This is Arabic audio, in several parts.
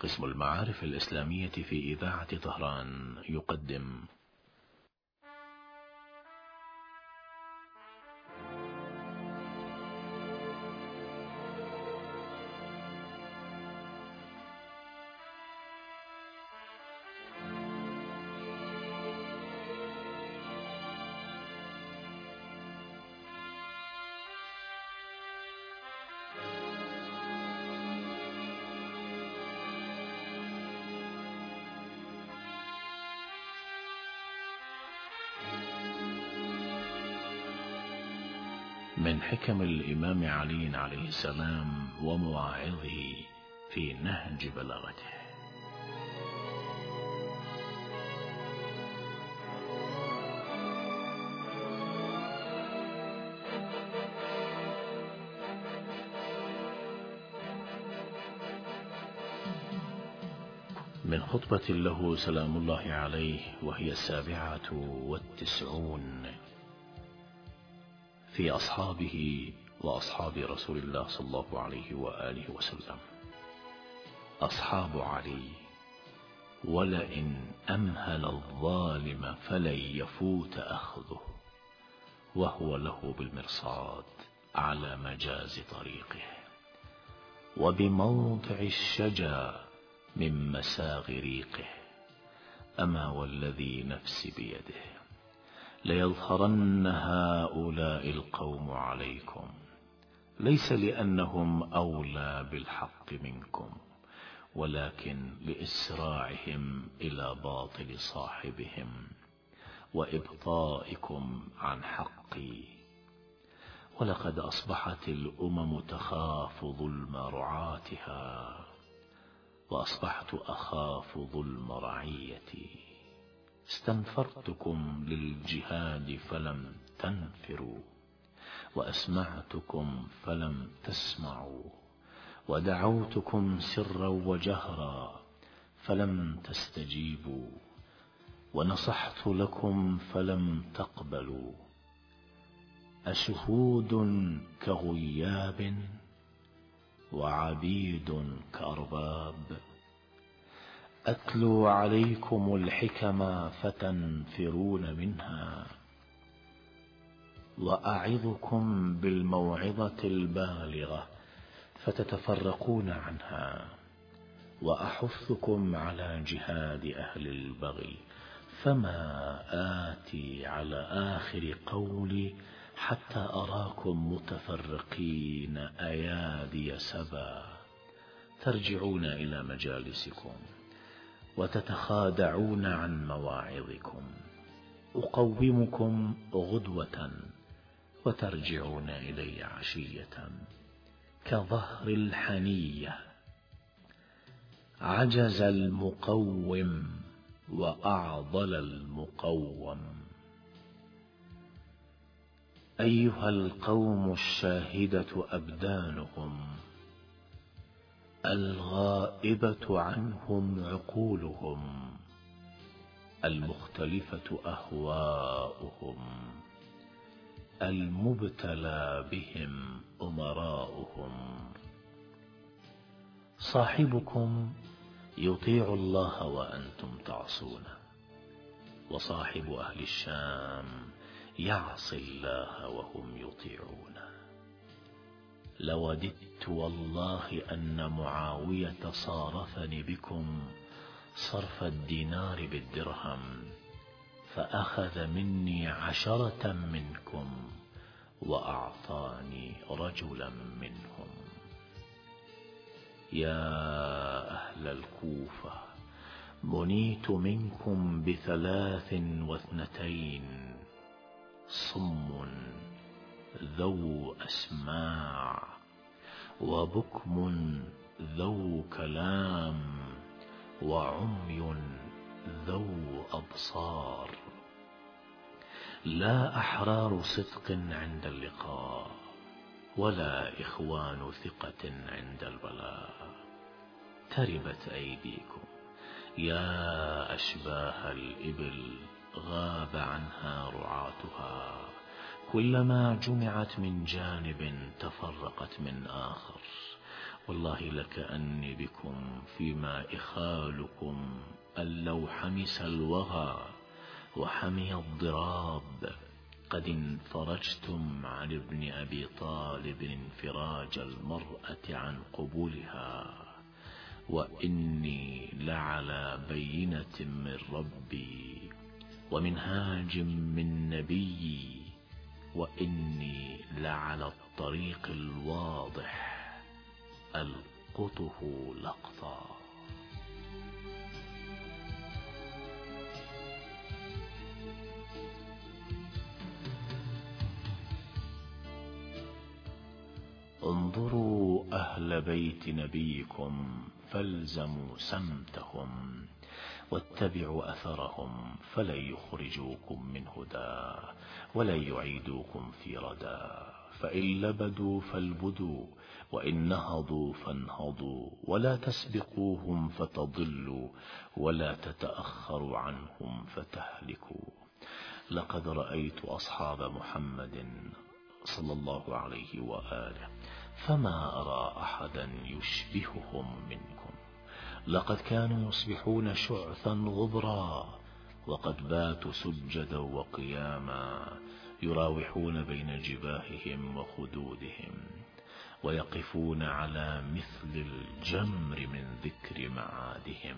قسم المعارف الإسلامية في إذاعة طهران يقدم من حكم الإمام علي عليه السلام ومواعظه في نهج بلاغته. من خطبة له سلام الله عليه وهي 97 في أصحابه وأصحاب رسول الله صلى الله عليه وآله وسلم. أصحاب علي: ولئن أمهل الظالم فلن يفوت أخذه، وهو له بالمرصاد على مجاز طريقه، وبموضع الشجا من مساغ ريقه. أما والذي نفسي بيده ليظهرن هؤلاء القوم عليكم، ليس لأنهم أولى بالحق منكم، ولكن لإسراعهم إلى باطل صاحبهم وإبطائكم عن حقي. ولقد أصبحت الأمم تخاف ظلم رعاتها، وأصبحت أخاف ظلم رعيتي. استنفرتكم للجهاد فلم تنفروا، وأسمعتكم فلم تسمعوا، ودعوتكم سرا وجهرا فلم تستجيبوا، ونصحت لكم فلم تقبلوا. أشهود كغياب وعبيد كأرباب، أتلو عليكم الحكم فتنفرون منها، وأعظكم بالموعظة البالغة فتتفرقون عنها، وأحثكم على جهاد أهل البغي، فما آتي على آخر قولي حتى أراكم متفرقين أيادي سبا، ترجعون إلى مجالسكم وتتخادعون عن مواعظكم. أقومكم غدوة وترجعون إلي عشية، كظهر الحنية عجز المقوم وأعضل المقوم. أيها القوم الشاهدة أبدانهم، الغائبة عنهم عقولهم، المختلفة أهواؤهم، المبتلى بهم أمراؤهم. صاحبكم يطيع الله وأنتم تعصونه، وصاحب أهل الشام يعصي الله وهم يطيعونه. لوددت والله أن معاوية صارفني بكم صرف الدينار بالدرهم، فأخذ مني 10 منكم وأعطاني رجلا منهم. يا أهل الكوفة، منيت منكم ب2 صم ذو أسماع، وبكم ذو كلام، وعمي ذو أبصار. لا أحرار صدق عند اللقاء، ولا إخوان ثقة عند البلاء. تربت أيديكم يا أشباه الإبل، غاب عنها رعاتها، كلما جمعت من جانب تفرقت من آخر، والله لكأني بكم فيما إخالكم أن لو حمس الوغى وحمي الضراب قد انفرجتم عن ابن أبي طالب انفراج المرأة عن قبولها، وإني لعلى بينة من ربي ومنهاج من نبيي، وإني لعلى الطريق الواضح ألقطه لقطا. انظروا أهل بيت نبيكم فالزموا سمتهم واتبعوا أثرهم، فلن يخرجوكم من هدى ولن يعيدوكم في ردى، فإن لبدوا فالبدوا وإن نهضوا فانهضوا، ولا تسبقوهم فتضلوا ولا تتأخروا عنهم فتهلكوا. لقد رأيت أصحاب محمد صلى الله عليه وآله فما أرى أحدا يشبههم منكم. لقد كانوا يصبحون شعثا غبرا وقد باتوا سجدا وقياما، يراوحون بين جباههم وخدودهم، ويقفون على مثل الجمر من ذكر معادهم،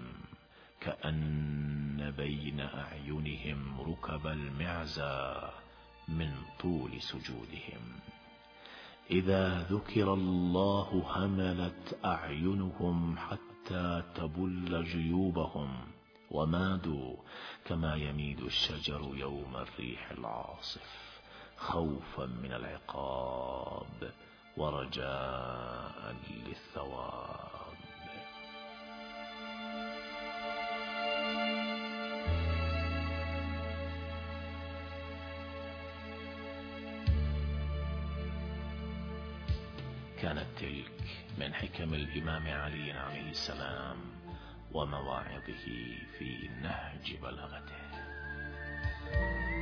كأن بين أعينهم ركب المعزى من طول سجودهم. إذا ذكر الله هملت أعينهم حتى تبل جيوبهم، ومادوا كما يميد الشجر يوم الريح العاصف، خوفا من العقاب ورجاء للثواب. كانت تلك من حكم الإمام علي عليه السلام ومواعظه في نهج بلاغته.